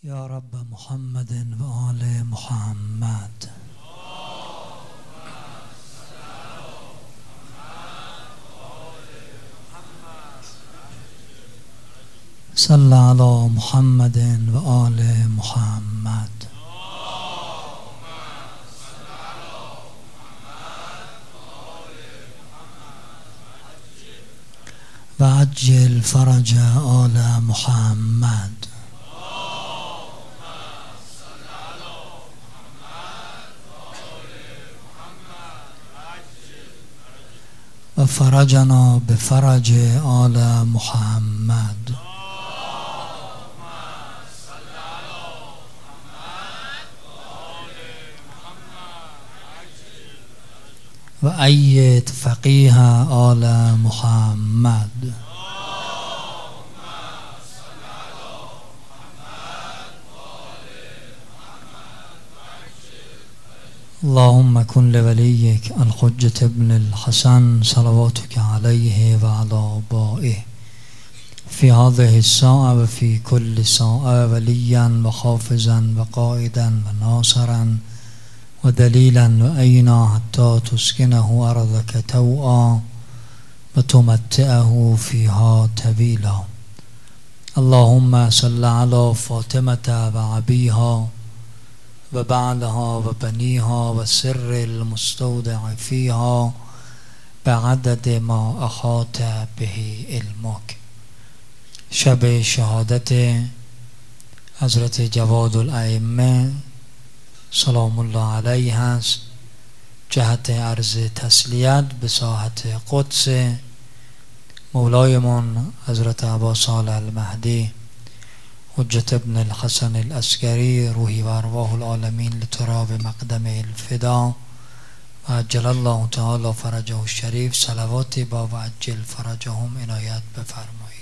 یا رب محمد و آل محمد. صل علی محمد و آل محمد. و عجل فرج آل محمد. و فرجنا بفرج آل محمد. و أيد فقيه آل محمد. اللهم كن لوليك الحجة ابن الحسن صلواتك عليه وعلى آبائه في هذه الساعة وفي كل ساعة وليا وحافظا وقائدا وناصرا ودليلا وأينا حتى تسكنه أرضك توعا وتمتعه فيها طويلا. اللهم صل على فاطمة وأبيها وبعلها وبنيها والسر المستودع فيها بعدد ما أحاط به علمك. شب شهادت حضرت جواد الائمه سلام الله علیه است. جهت عرض تسلیت به ساحت قدس مولایمان حضرت ابا صالح المهدی حجت ابن الحسن العسکری روحی و ارواح العالمین لتراب مقدم الفدا و عجل الله تعالی فرجه الشریف صلوات با و عجل فرجهم عنایت بفرمایید.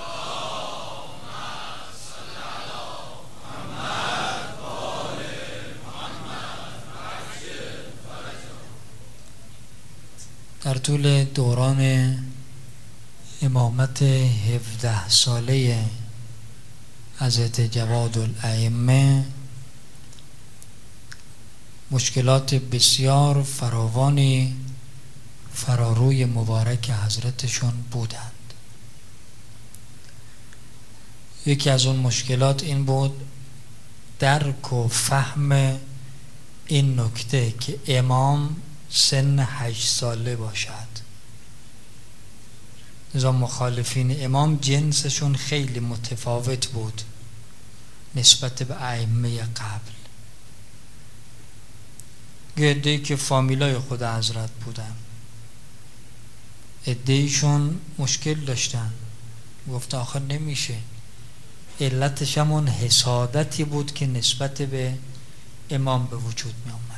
در طول دوران امامت 17 ساله حضرت جواد الائمه مشکلات بسیار فراوانی فراروی مبارک حضرتشون بودند. یکی از اون مشکلات این بود درک و فهم این نکته که امام سن 8 ساله باشد. لذا مخالفین امام جنسشون خیلی متفاوت بود نسبت به ائمه قبل. عده‌ای که فامیلای خود حضرت بودن، عده‌ایشون مشکل داشتن، گفت آخر نمیشه. علتش همون حسادتی بود که نسبت به امام به وجود می آمد.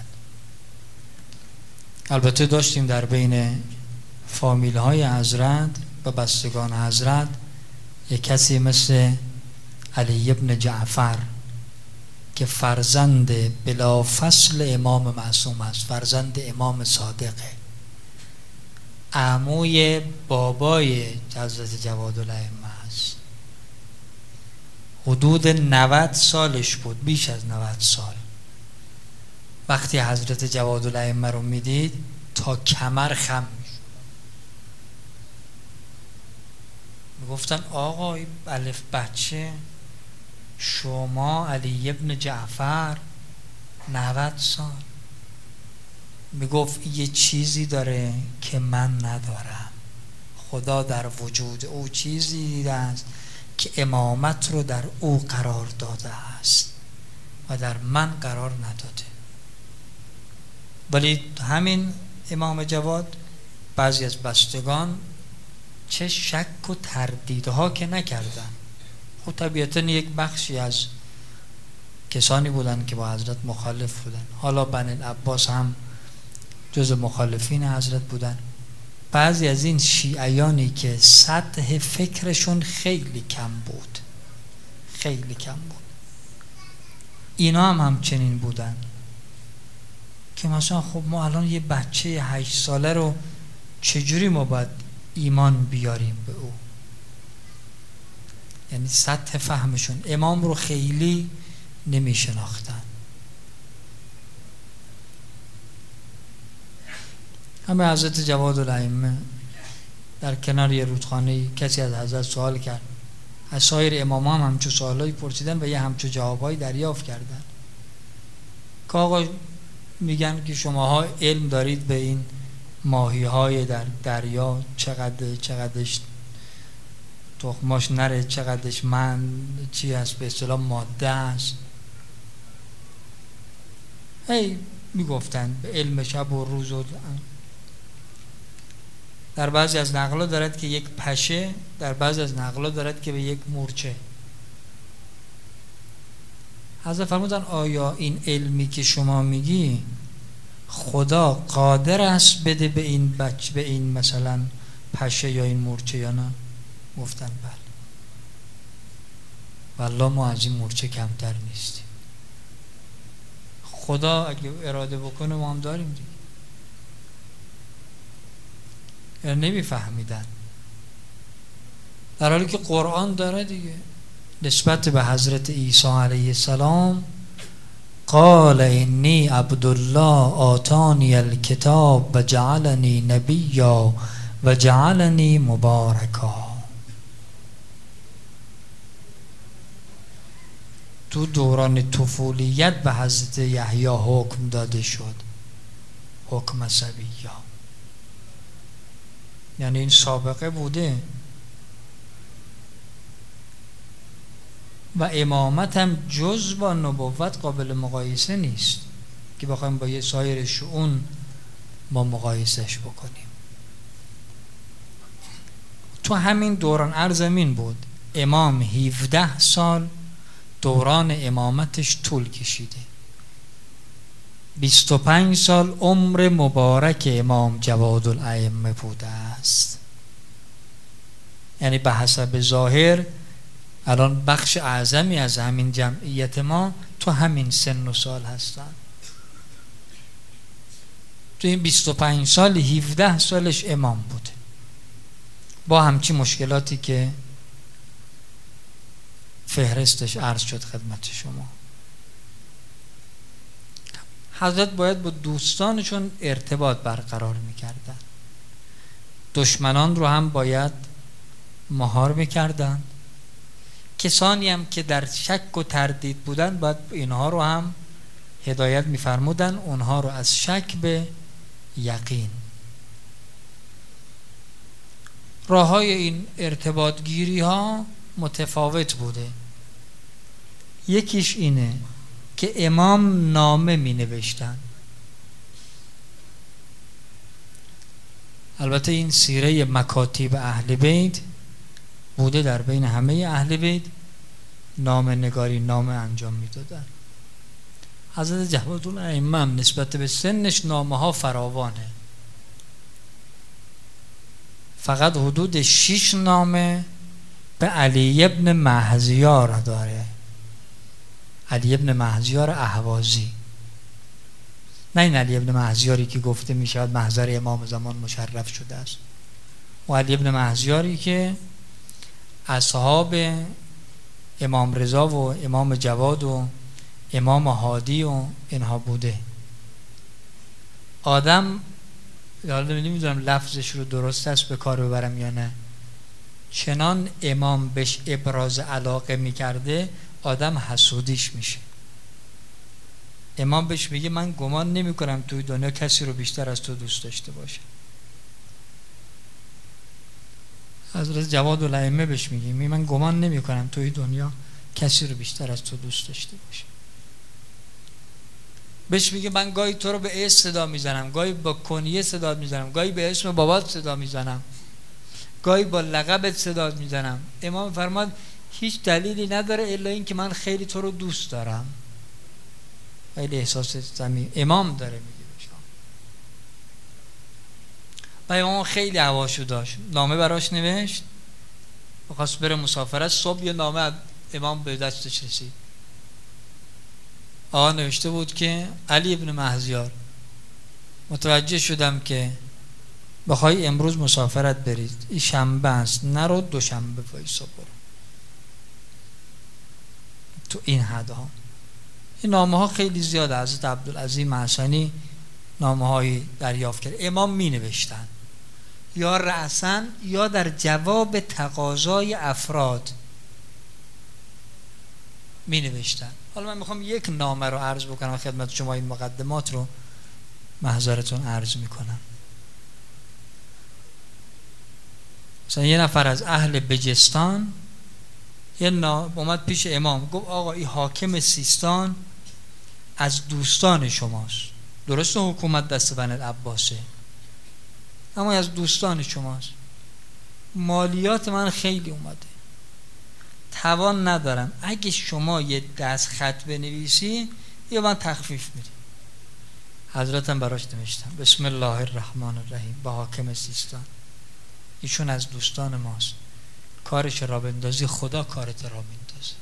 البته داشتیم در بین فامیل های حضرت و بستگان حضرت یک کسی مثل علی ابن جعفر که فرزند بلا فصل امام معصوم است، فرزند امام صادقه، عموی بابای حضرت جواد الائمه است. حدود 90 سالش بود، بیش از 90 سال. وقتی حضرت جواد الائمه رو میدید تا کمر خم میگفتن آقا الف بچه شما علی ابن جعفر 90 سال. میگفت یه چیزی داره که من ندارم. خدا در وجود او چیزی دیده است که امامت رو در او قرار داده است و در من قرار نداده. ولی همین امام جواد بعضی از بستگان چه شک و تردیدها که نکردن. خب طبیعتا یک بخشی از کسانی بودن که با حضرت مخالف بودن. حالا بنی العباس هم جز مخالفین حضرت بودن. بعضی از این شیعیانی که سطح فکرشون خیلی کم بود، خیلی کم بود، اینا هم همچنین بودن که مثلا خب ما الان یه بچه 8 ساله رو چجوری ما باید ایمان بیاریم به او؟ یعنی سطح فهمشون امام رو خیلی نمی شناختن. همه حضرت جوادالائمه در کنار یه رودخانه کسی از حضرت سوال کرد، از سایر امام هم همچو سوالایی پرسیدن و یه همچو جوابایی دریافت کردن که آقا میگن که شماها علم دارید به این ماهی های در دریا چقدرش تخماش نره، چقدرش چی هست به اصطلاح ماده است. میگفتن به علم شب و روز و در بعضی از نقلا دارد که یک پشه، در بعضی از نقلا دارد که به یک مورچه. حضرت فرمودن آیا این علمی که شما میگی خدا قادر است بده به این بچه، به این مثلا پشه یا این مورچه یا نه؟ گفتن بله. والله ما از این مورچه کمتر نیستیم. خدا اگه اراده بکنه ما هم داریم دیگه. یعنی نمیفهمیدن، در حالی که قرآن داره دیگه. نسبت به حضرت عیسی علیه السلام قال انی عبدالله آتانی الکتاب و جعلنی نبیا و جعلنی مبارکا. تو دوران طفولیت به حضرت یحیی حکم داده شد، حکم صبیه، یعنی این سابقه بوده. و امامت هم جز با نبوت قابل مقایسه نیست که بخوایم با یه سایر شؤون ما مقایسهش بکنیم. تو همین دوران ارزمین بود. امام 17 سال دوران امامتش طول کشیده. 25 سال عمر مبارک امام جوادالائمه بوده است. یعنی به حسب ظاهر الان بخش اعظمی از همین جمعیت ما تو همین سن و سال هستن. تو این 25 سال 17 سالش امام بوده، با همچی مشکلاتی که فهرستش عرض شد خدمت شما. حضرت باید با دوستانشون ارتباط برقرار میکردن، دشمنان رو هم باید مهار میکردن. کسانی هم که در شک و تردید بودن باید اینها رو هم هدایت میفرمودن، اونها رو از شک به یقین. راه های این ارتباط گیری ها متفاوت بوده. یکیش اینه که امام نامه می نوشتن. البته این سیره مکاتیب اهل بیت بوده، در بین همه اهل بیت نامه نگاری، نامه انجام می دادن. حضرت جوادالائمه هم نسبت به سنش نامه ها فراوانه. فقط حدود 6 نامه به علی ابن مهزیار داره، علی ابن مهزیار اهوازی، نه این علی ابن مهزیاری که گفته می شود محضر امام زمان مشرف شده است، و علی ابن مهزیاری که اصحاب امام رضا و امام جواد و امام هادی و اینها بوده. آدم حالا نمیدونم لفظش رو درست است به کار ببرم یا نه، چنان امام بهش ابراز علاقه میکرده آدم حسودیش میشه. امام بهش میگه من گمان نمی کنم توی دنیا کسی رو بیشتر از تو دوست داشته باشه. حضرت جوادالائمه بهش میگه من گمان نمی کنم توی دنیا کسی رو بیشتر از تو دوست داشته باشه. بهش میگه من گاهی تو رو به اسم صدا میزنم، گاهی با کنیه صدا میزنم، گاهی به اسم بابات صدا میزنم، گاهی با لقبت صدا میزنم. امام فرماد هیچ دلیلی نداره الا این که من خیلی تو رو دوست دارم. خیلی احساس صمیمی امام داره میگه بشم. و امام خیلی هواشو داشت، نامه براش نوشت، بخواست بره مسافرت. صبح یه نامه امام به دستش رسید. آقا نوشته بود که علی ابن مهزیار متوجه شدم که بخوای امروز مسافرت برید، این شنبه است، نرو دوشنبه وایسا برو. تو این حد ها این نامه ها خیلی زیاده. حضرت عبدالعظیم حسنی نامه هایی دریافت کرد. امام می نوشتن یا رأساً یا در جواب تقاضای افراد می نوشتن. حالا من میخوام یک نامه رو عرض بکنم خدمت شما، این مقدمات رو محضرتون عرض میکنم. مثلا یه نفر از اهل بجستان اومد پیش امام، گفت آقا این حاکم سیستان از دوستان شماست، درسته حکومت دست بن العباسه اما از دوستان شماست، مالیات من خیلی اومده، توان ندارم، اگه شما یه دست خط بنویسی یا من تخفیف میدم. حضرتم براش نوشتم بسم الله الرحمن الرحیم با حاکم سیستان، ایشون از دوستان ماست، کارش را بندازی خدا کارت را میندازه.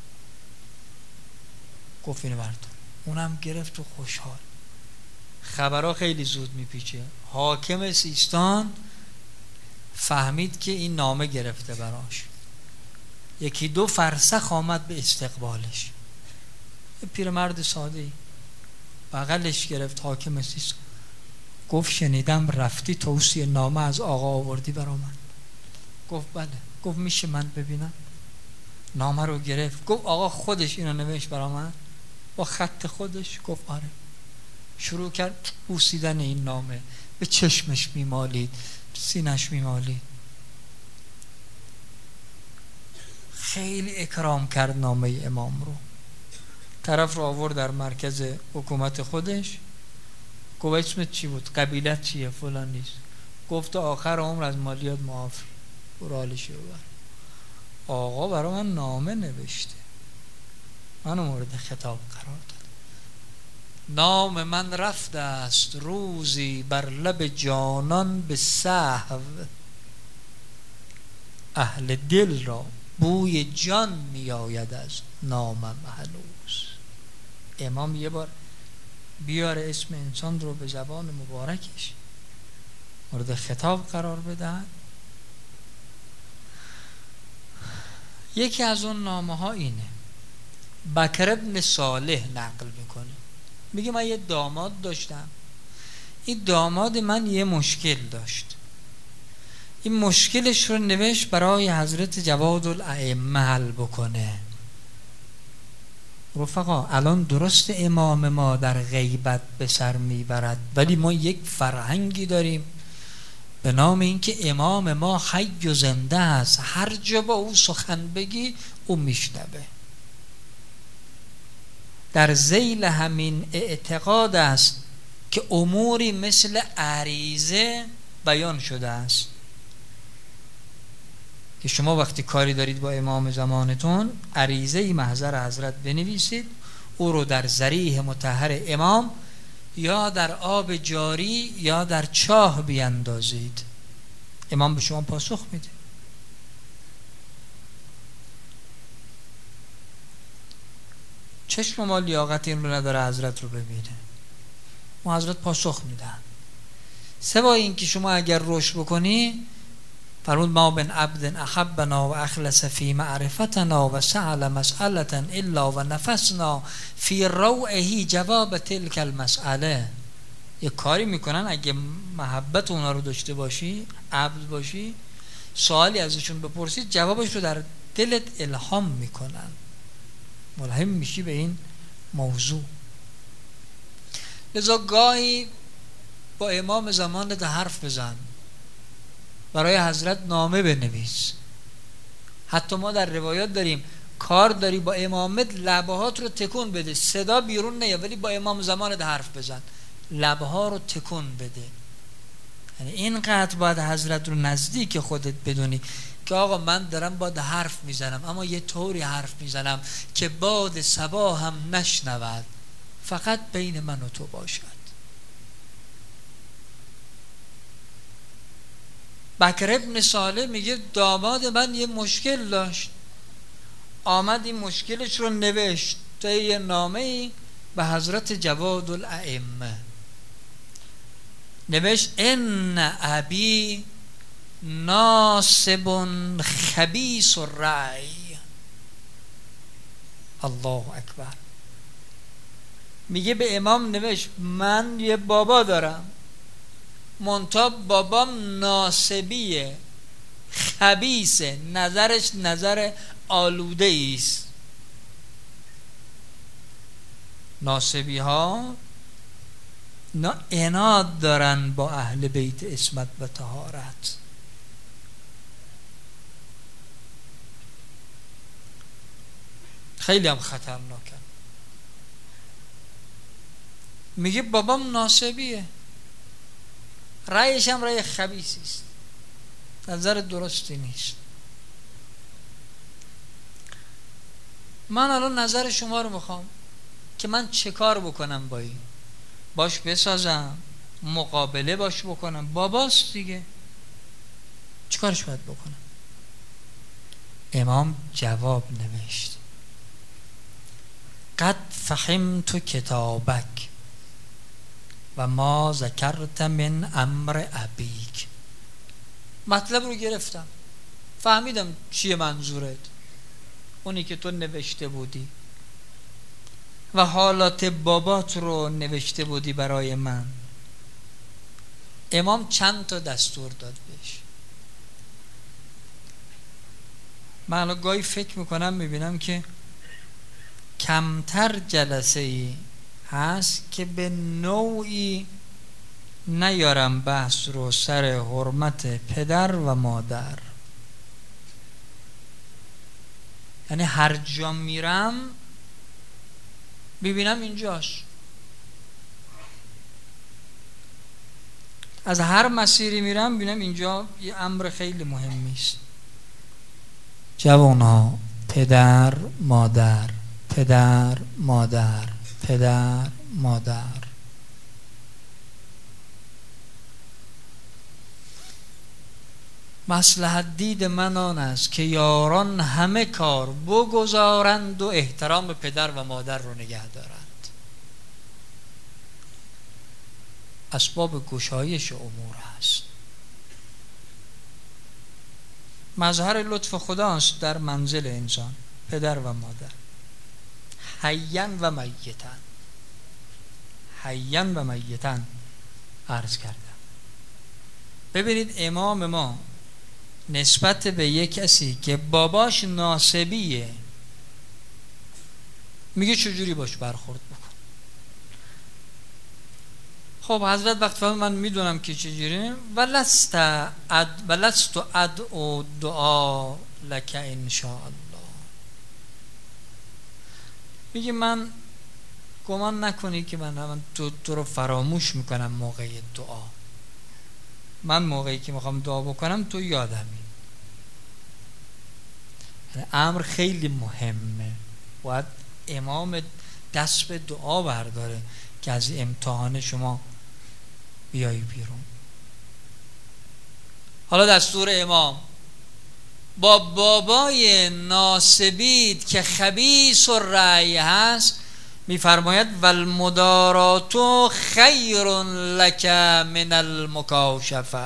گفت اینو بردار. اونم گرفت و خوشحال. خبرها خیلی زود میپیچه. حاکم سیستان فهمید که این نامه گرفته براش، یکی دو فرسخ آمد به استقبالش. یه پیرمرد ساده‌ای بغلش گرفت حاکم سیستان، گفت شنیدم رفتی توصیه نامه از آقا آوردی برا من. گفت بله. گفت میشه من ببینم؟ نامه رو گرفت، گفت آقا خودش اینو نوشت برا من با خط خودش؟ گفت آره. شروع کرد بوسیدن این نامه، به چشمش میمالید، سینش میمالید. خیلی اکرام کرد نامه امام رو. طرف رو آورد در مرکز حکومت خودش، گفت اسمت چی بود؟ قبیلت چیه؟ فلان نیست. گفت آخر عمر از مالیات معافی، برو حالشو ببر. آقا برای من نامه نوشته، منو مورد خطاب قرار داد. نام من رفته است روزی بر لب جانان به سهو، اهل دل را بوی جان می آید از نامم هنوز. امام یه بار بیاره اسم انسان رو به زبان مبارکش مورد خطاب قرار بدن. یکی از اون نامه ها اینه. بکر ابن صالح نقل میکنه، میگه من یه داماد داشتم، این داماد من یه مشکل داشت، این مشکلش رو نوشت برای حضرت جواد الائمه حل بکنه. رفقا الان درست امام ما در غیبت به سر میبرد، ولی ما یک فرهنگی داریم به نام اینکه امام ما حی و زنده است، هر جا با او سخن بگی او میشنوه. در ذیل همین اعتقاد است که اموری مثل عریضه بیان شده است که شما وقتی کاری دارید با امام زمانتون، عریضه محضر حضرت بنویسید، او رو در ذریح مطهر امام یا در آب جاری یا در چاه بیاندازید، امام به شما پاسخ میده. چشم ما لیاقت این رو نداره حضرت رو ببینه، ما حضرت پاسخ میدن. سوای این که شما اگر رشد بکنی، فرمود ما بن عبد احبنا و اخلص فی معرفتنا و سأل مسئلة الا و نفسنا فی روعه جواب تلک المسئله. یه کاری میکنن اگه محبت اونا رو داشته باشی، عبد باشی، سوالی ازشون بپرسید جوابش رو در دلت الهام میکنن، ملهم میشی به این موضوع. لذا گاهی با امام زمانت حرف بزن، برای حضرت نامه بنویس. حتی ما در روایات داریم کار داری با امامت لبهات رو تکون بده، صدا بیرون نیا، ولی با امام زمانت حرف بزن، لبها رو تکون بده. یعنی اینقدر باید حضرت رو نزدیک خودت بدونی که آقا من دارم باید حرف میزنم، اما یه طوری حرف میزنم که باد صبا هم نشنود، فقط بین من و تو باشد. بکر ابن صالح میگه داماد من یه مشکل داشت، آمد این مشکلش رو نوشت تا یه نامه‌ای به حضرت جواد الائمه نوشت ان ابی ناصب خبیث الرأی. الله اکبر. میگه به امام نوشت من یه بابا دارم، منتها بابام ناسبیه، خبیثه، نظرش نظر آلوده است. ناسبی ها اینا عناد دارن با اهل بیت عصمت و طهارت. خیلی هم خطرناکن. میگه بابام ناسبیه، رأیش هم رأی خبیثی است، نظر درستی نیست. من الان نظر شما رو میخوام که من چه کار بکنم با این، باش بسازم، مقابله باش بکنم، باباست دیگه، چه کارش باید بکنم؟ امام جواب نوشت قد فهمت کتابک و ما ذکرت من امر ابیک. مطلب رو گرفتم، فهمیدم چیه منظورت، اونی که تو نوشته بودی و حالات بابات رو نوشته بودی برای من. امام چند تا دستور داد بهش. من الان گاهی فکر میکنم میبینم که کمتر جلسه ای هست که به نوعی نیارم بحث رو سر حرمت پدر و مادر. یعنی هر جا میرم ببینم اینجاش، از هر مسیری میرم ببینم اینجا یه امر خیلی مهمی است. جوانها، پدر مادر، پدر مادر، پدر مادر. مصلحت دید من آن است که یاران همه کار بگذارند و احترام پدر و مادر رو نگه دارند. اسباب گشایش امور هست. مظهر لطف خداست در منزل انسان، پدر و مادر، حیاً و میتاً. حیاً و میتاً عرض کردم. ببینید امام ما نسبت به یک کسی که باباش ناسبیه میگه چجوری باش برخورد بکن. خب حضرت وقت فرمود من میدونم که چجوری، ولست ادعو دعا لک ان شاء الله. میگه من گمان نکنی که من تو رو فراموش میکنم موقع دعا. من موقعی که میخوام دعا بکنم تو یادمی. یعنی امر خیلی مهمه، باید امام دست به دعا برداره که از امتحان شما بیایی بیرون. حالا دستور امام با بابای ناسبید که خبیث الرأی هست میفرماید والمدارات خیر لک من المکاشفه.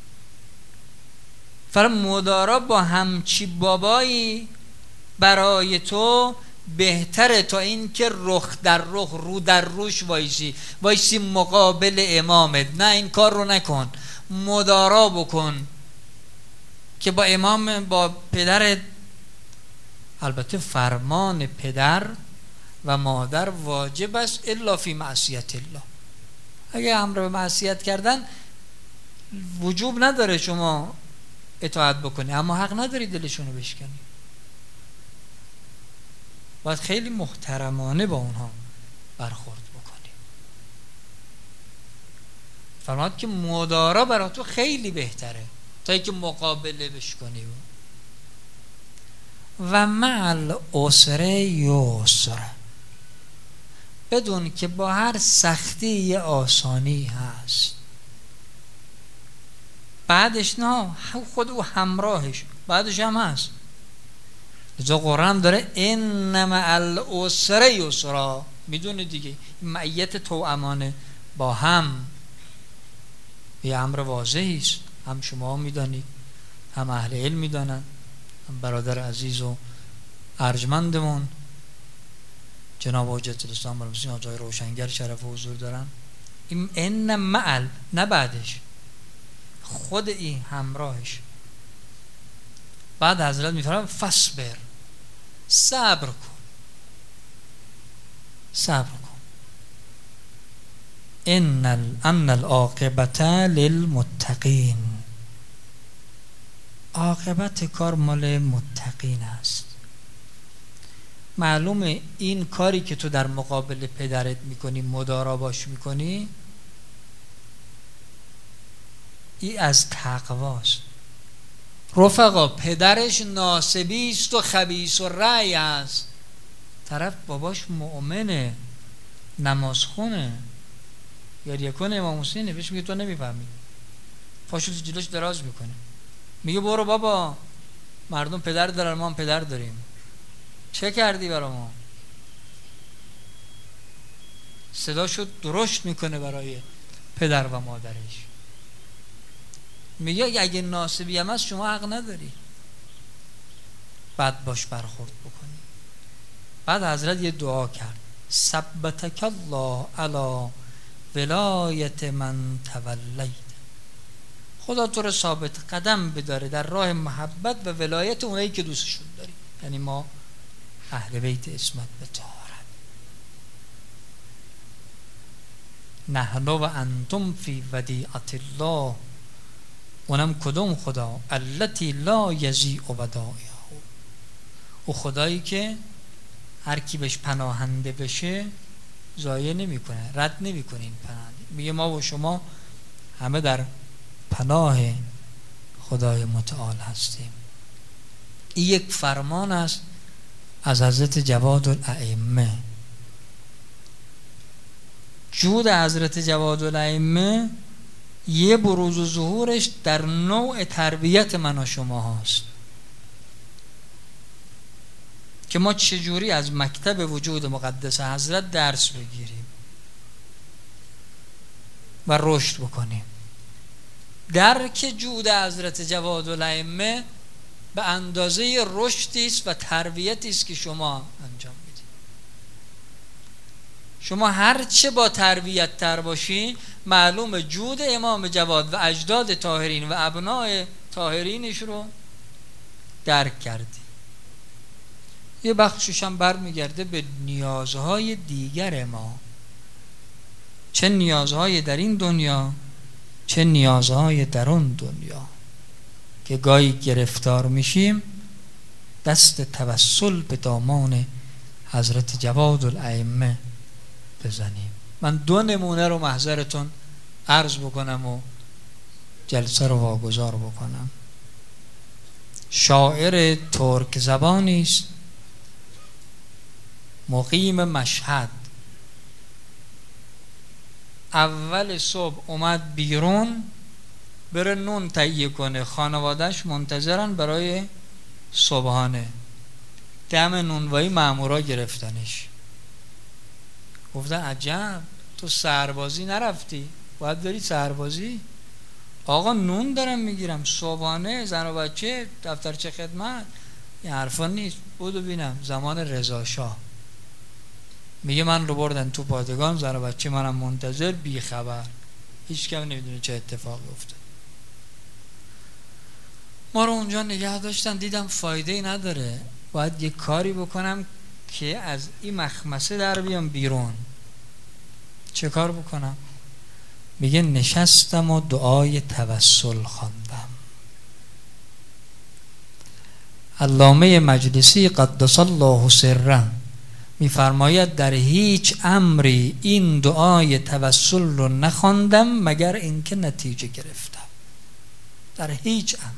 مدارا با همچی بابایی برای تو بهتره تا این که رخ در رخ، رو در روش وایسی مقابل امامت. نه این کار رو نکن، مدارا بکن که با امام، با پدرت. البته فرمان پدر و مادر واجب است الا فی معصیت الله. اگه امر به معصیت کردن وجوب نداره شما اطاعت بکنی، اما حق نداری دلشونو بشکنی. باید خیلی محترمانه با اونها برخورد بکنی. فرمود که مدارا برای تو خیلی بهتره تا اینکه مقابله بشکنی. و مع العسر یسر، بدون که با هر سختی یه آسانی هست. بعدش نه، خود او همراهش بعدش هم هست. لذا قرآن داره ان مع العسر یسرا. میدونه دیگه معیت توأمانه با هم یه امر واضحی است. هم شما میدانید، هم اهل علم میدانند، هم برادر عزیز و ارجمندمون جناب حجت الاسلام المسلمین آقای روشنگر شرف حضور دارن، این ان معل، نه بعدش، خود این همراهش. بعد حضرت میفرمایند فصبر، صبر کن، صبر کن. ان العاقبت للمتقین، عاقبت کار مال متقین است. معلومه این کاری که تو در مقابل پدرت میکنی، مدارا باش میکنی، این از تقواست. رفقا پدرش ناسبی است و خبیث و رأی است، طرف باباش مؤمنه، نمازخونه، گریه کنه، امام حسینه، بهش میگه تو نمیفهمی، پاشو جلوش دراز میکنه، میگه برو بابا، مردم پدر دارن، ما هم پدر داریم، چه کردی برا ما؟ صداشو درشت میکنه برای پدر و مادرش، میگه اگه ناسبی هم هست شما حق نداری بعد باش برخورد بکنی. بعد حضرت یه دعا کرد، ثبتک الله علی ولایت من تولیت، خدا تو رو ثابت قدم بداره در راه محبت و ولایت اونایی که دوستشون داری، یعنی ما اهل بیت اسمت به طهارت. نحن و انتم فی ودیعت الله، اونم کدوم خدا؟ التی لا یضیع ودائعه، او خدایی که هر کی بهش پناهنده بشه ضایع نمیکنه، رد نمیکنه این پناهنده. میگه ما و شما همه در پناه خدای متعال هستیم. این یک فرمان است از حضرت جواد الائمه. جود حضرت جواد الائمه یه بروز و ظهورش در نوع تربیت من و شما هست که ما چجوری از مکتب وجود مقدس حضرت درس بگیریم و رشد بکنیم. درک جود حضرت جواد الائمه به اندازه رشدی است و تربیتی است که شما انجام میدید. شما هر چه با تربیت تر باشین، معلوم جود امام جواد و اجداد طاهرین و ابناء طاهرینش رو درک کردی. یه بخشش هم برمیگرده به نیازهای دیگر ما، چه نیازهای در این دنیا چه نیازهای در اون دنیا، که گاهی گرفتار میشیم دست توسل به دامان حضرت جواد الائمه بزنیم. من 2 نمونه رو محضرتون عرض بکنم و جلسه رو واگذار بکنم. شاعر ترک زبانی است، مقیم مشهد. اول صبح اومد بیرون بره نون تهیه کنه، خانوادهش منتظرن برای صبحانه. دم نونوایی مامورا گرفتنش، گفتن عجب تو سربازی نرفتی، باید داری سربازی؟ آقا نون دارم میگیرم، صبحانه، زن و بچه، دفترچه خدمت، این حرفا نیست. بودو بینم زمان رضا شاه، میگه من رو بردن تو پادگان، زن و بچه منم منتظر، بی خبر، هیچ کم نمیدونه چه اتفاقی افتاد. ما رو اونجا نگه داشتن، دیدم فایده نداره، باید یه کاری بکنم که از این مخمسه در بیام بیرون. چه کار بکنم؟ میگه نشستم و دعای توسل خواندم. علامه مجلسی قدس الله سره میفرماید در هیچ امری این دعای توسل رو نخواندم مگر اینکه نتیجه گرفتم. در هیچ امری.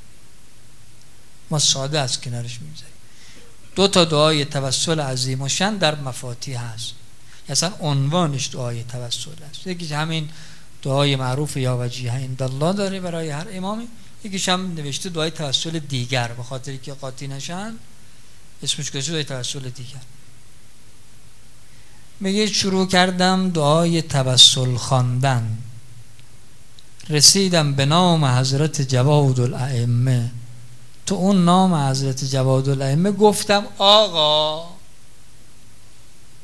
ما ساده از کنارش میگذاریم. 2 دعای توسل عظیم و شن در مفاتیح هست، اصلا عنوانش دعای توسل است. یکیش همین دعای معروف یا وجیه عندالله داره برای هر امامی، یکیش هم نوشته دعای توسل دیگر، به خاطری که قاطی نشن اسمش گذاشته دعای توسل دیگر. میگه شروع کردم دعای توسل خواندن، رسیدم به نام حضرت جواد الائمه. تو اون نام حضرت جواد الائمه گفتم آقا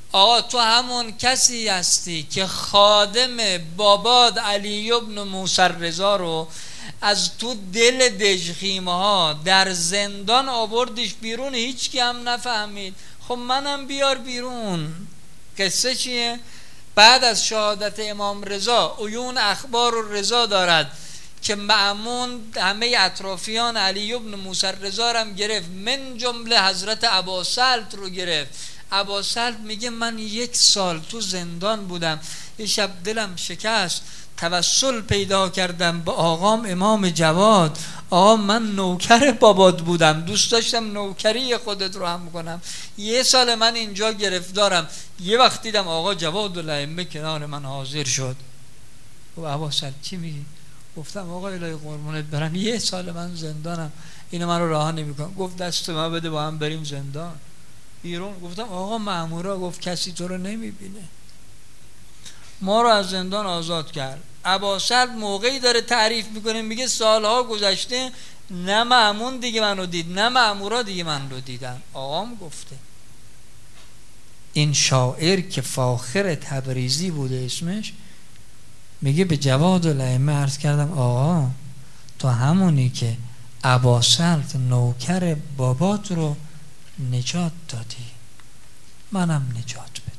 آقا تو همون کسی هستی که خادم باباد علی ابن موسی رضا رو از تو دل دژخیمه ها در زندان آوردیش بیرون، هیچ کی هم نفهمید. خب منم بیار بیرون. قصه چیه؟ بعد از شهادت امام رضا عیون اخبار الرضا دارد که مأمون همه اطرافیان علی ابن موسی رضا هم گرفت، من جمله حضرت اباسلط رو گرفت. اباسلط میگه من 1 سال تو زندان بودم، یه شب دلم شکست، توسل پیدا کردم به آقام امام جواد. آقا من نوکر بابات بودم، دوست داشتم نوکری خودت رو هم کنم. 1 سال من اینجا گرفتارم. یه وقت دیدم آقا جواد الائمه کنار من حاضر شد. و اباسلط چی میگی؟ گفتم آقا الهی قربونت برم 1 سال من زندانم، اینو من رو رها نمیکنم. گفت دست من بده با هم بریم زندان. بیرون گفتم آقا مأمورا، گفت کسی تو رو نمیبینه. ما رو از زندان آزاد کرد. اباسلط موقعی داره تعریف میکنه میگه سالها گذشته نه مأمون دیگه منو دید نه مأمورا دیگه من رو دیدن، آقام گفته. این شاعر که فاخر تبریزی بوده اسمش، میگه به جواد الائمه عرض کردم آقا تو همونی که اباسلط نوکر بابات رو نجات دادی، منم نجات بده.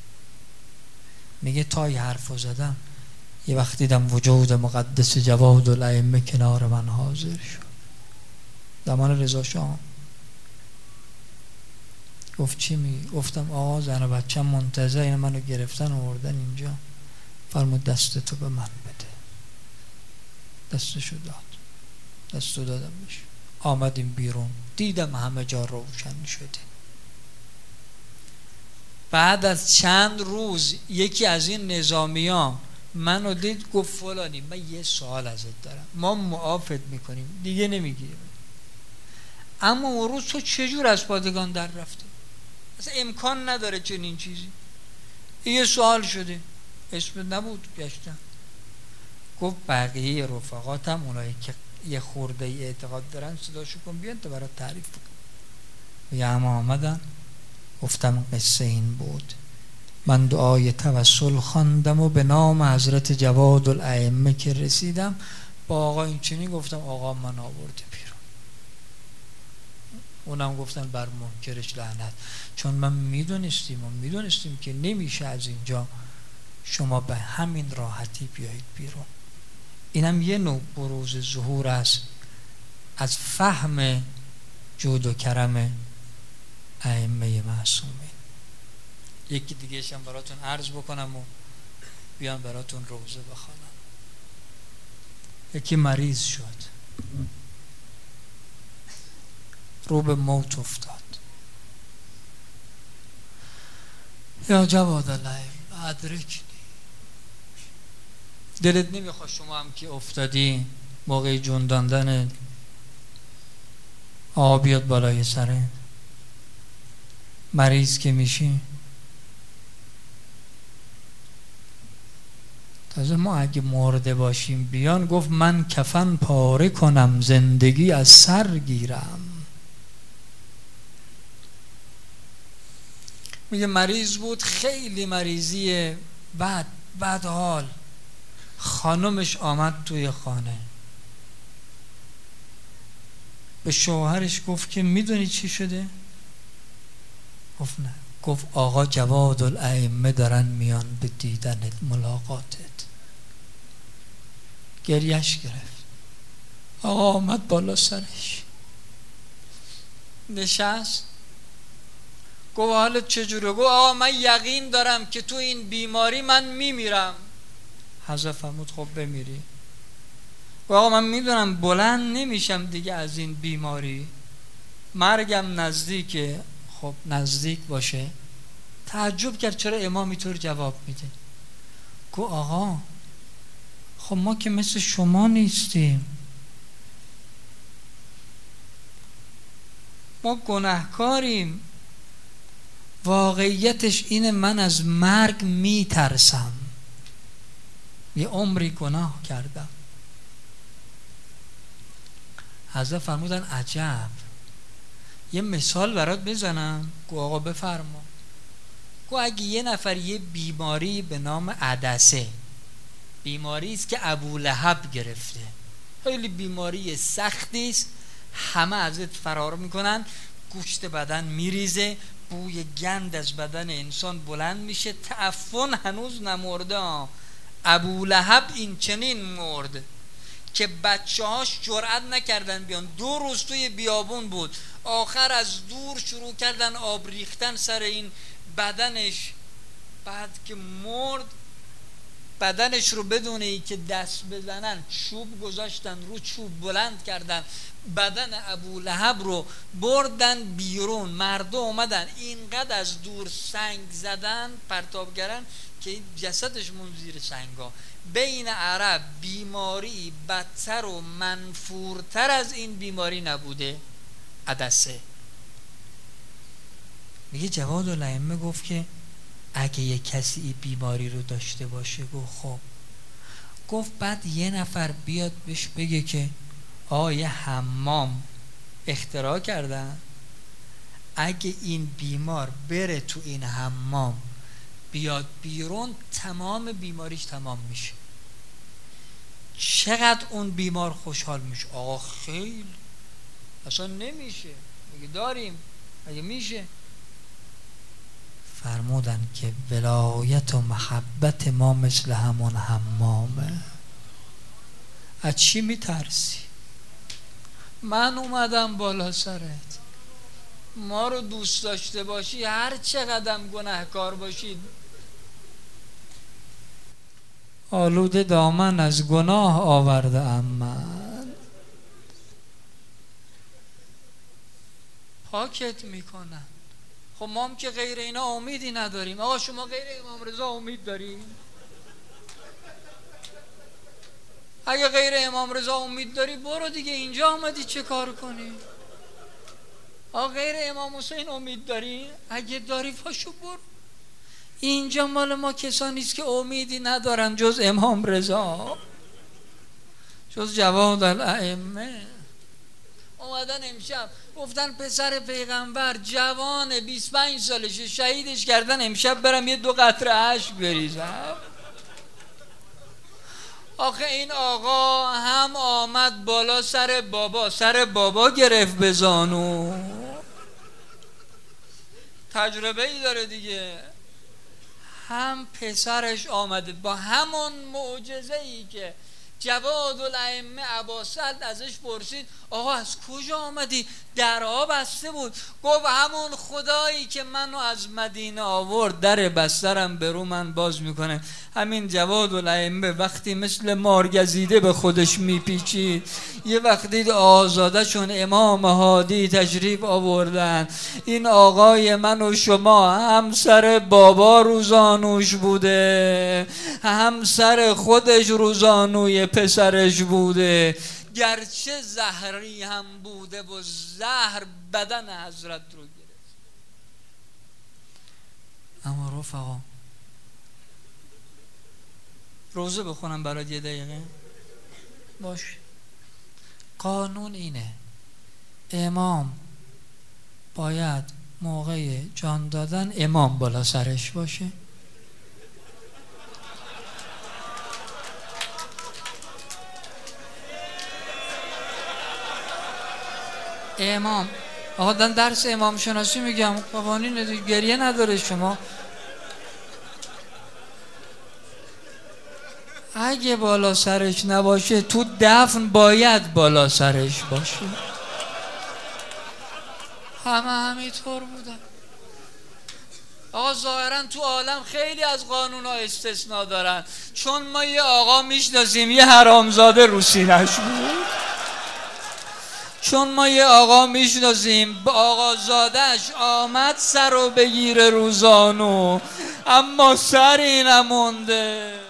میگه تا یه حرفو زدم یه وقت دیدم وجود مقدس جواد الائمه کنار من حاضر شد، زمان رضا شاه. گفت چی میگی؟ گفتم آقا زن و بچه منتظر این منو گرفتن و آوردن اینجا، فرمود دست تو به من بده. دستشو داد، دستو دادم بهش. آمدیم بیرون، دیدم همه جا روشن شده. بعد از چند روز یکی از این نظامیان منو دید، گفت فلانی من یه سوال ازت دارم، ما معافت میکنیم دیگه نمیگیریم، اما اون روز تو چجور از پادگان در رفتی؟ اصلا امکان نداره چنین چیزی. یه سوال شده، اسمت نبود گشتم. گفت بقیه رفقاتم اونایی که یه خورده اعتقاد دارن صداشو کن بیان تا برات تعریف بکن. یا هم آمدن، گفتم قصه این بود، من دعای توسل خواندم و به نام حضرت جواد الائمه که رسیدم با آقا این چنین گفتم آقا من آورده بیرون. اونم گفتن بر منکرش لعنت، چون من میدونستیم که نمیشه از اینجا شما به همین راحتی بیایید بیرون. اینم یه نوع بروز ظهور است از فهم جود و کرم ائمه معصومین. یکی دیگه شم براتون عرض بکنم و بیان براتون روزه بخوانم. یکی مریض شد، رو به موت افتاد. یا جواد الائمه ادرکنی، دلت نمیخواد شما هم که افتادی موقع جونداندن آب بیاد بالای سره؟ مریض که میشی، تازه ما اگه مرده باشیم بیان گفت من کفن پاره کنم زندگی از سر گیرم. میگه مریض بود، خیلی مریضی بد حال. خانمش آمد توی خانه، به شوهرش گفت که میدونی چی شده؟ گفت نه. گفت آقا جواد الائمه دارن میان به دیدنت، ملاقاتت. گریش گرفت. آقا آمد بالا سرش، نشست، گفت حالت چجوره؟ گفت آقا من یقین دارم که تو این بیماری من میمیرم. حضرت فرمود خب بمیری. گفت آقا من میدونم بلند نمیشم دیگه از این بیماری، مرگم نزدیکه. خب نزدیک باشه. تعجب کرد چرا امام اینطور جواب میده. گفت آقا خب ما که مثل شما نیستیم، ما گناهکاریم. واقعیتش اینه من از مرگ میترسم، یه عمری گناه کردم. حضرت فرمودن عجب، یه مثال برات بزنم؟ گفت آقا بفرما. گفت اگه یه نفر یه بیماری به نام عدسه، بیماری است که ابولهب گرفته، خیلی بیماری سختی است، همه ازت فرار میکنن، گوشت بدن میریزه، بوی گند از بدن انسان بلند میشه، تعفن هنوز نمرده. ابولهب این چنین مرد که بچه هاش جرأت نکردن بیان، 2 روز توی بیابون بود، آخر از دور شروع کردن آب ریختن سر این بدنش. بعد که مرد بدنش رو بدون ای که دست بزنن چوب گذاشتن رو چوب، بلند کردن بدن ابولهب رو بردن بیرون. مردم اومدن اینقدر از دور سنگ زدن، پرتابگرن، که جسدش مون زیر سنگا. بین عرب بیماری بدتر و منفورتر از این بیماری نبوده، عدسه. میگه جواد الائمه گفت که اگه یه کسی این بیماری رو داشته باشه، گفت خب، گفت بعد یه نفر بیاد بهش بگه که یه حمام اختراع کردن، اگه این بیمار بره تو این حمام بیاد بیرون تمام بیماریش تمام میشه. چقدر اون بیمار خوشحال میشه. خیلی اصلا نمیشه، میگه داریم، اگه میشه. فرمودن که ولایت و محبت ما مثل همون حمامه. از چی میترسی؟ من اومدم بالا سرت، ما رو دوست داشته باشی، هر چقدر گناهکار باشی، آلوده دامن از گناه آورده ام من، پاکت میکنم. خب ما هم که غیر اینا امیدی نداریم. شما غیر امام رضا امید داریم؟ اگه غیر امام رضا امید داری برو دیگه، اینجا آمدی چه کار کنی؟ غیر امام حسین امید داری؟ اگه داری پاشو برو. اینجا مال ما کسانی است که امیدی ندارن جز امام رضا، جز جواد الائمه. اومدن امشب گفتن پسر پیغمبر جوان 25 سالشه، شهیدش کردن، امشب برم یه 2 قطره اشک بریزم. آخه این آقا هم آمد بالا سر بابا گرفت به زانو، تجربه ای داره دیگه. هم پسرش آمده با همون معجزه ای که جواد الائمه اباسعد ازش پرسید از کجا آمدی؟ درها بسته بود. گفت همون خدایی که منو از مدینه آورد در بسترم به رو من باز میکنه. همین جواد الائمه وقتی مثل مارگزیده به خودش میپیچید، یه وقتی آزاده شون امام هادی تشریف آوردن، این آقای من و شما همسر بابا روزانوش بوده، همسر خودش روزانوی پسرش بوده، گرچه زهری هم بوده و زهر بدن حضرت رو گرفت. اما رفقا روزه بخونم برات یه دقیقه باش. قانون اینه، امام باید موقع جان دادن امام بالا سرش باشه. امام درس امام شناسی میگم، قوانین دیگه، گریه نداره. شما اگه بالا سرش نباشه تو دفن باید بالا سرش باشه. همه همینطور بودن. ظاهرا تو عالم خیلی از قانون ها استثناء دارن، چون ما یه آقا میشناسیم یه حرامزاده رو سینش بود، چون ما یه آقا میشناسیم به آقازادش آمد سر رو بگیره روزانو، اما سری نمونده.